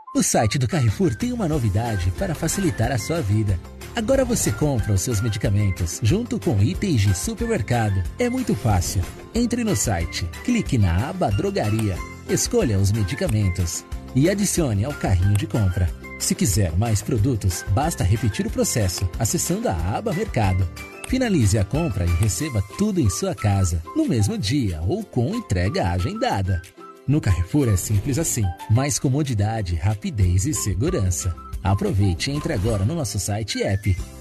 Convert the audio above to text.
O site do Carrefour tem uma novidade para facilitar a sua vida. Agora você compra os seus medicamentos junto com itens de supermercado. É muito fácil. Entre no site, clique na aba Drogaria, escolha os medicamentos e adicione ao carrinho de compra. Se quiser mais produtos, basta repetir o processo, acessando a aba Mercado. Finalize a compra e receba tudo em sua casa, no mesmo dia ou com entrega agendada. No Carrefour é simples assim, mais comodidade, rapidez e segurança. Aproveite e entre agora no nosso site e app.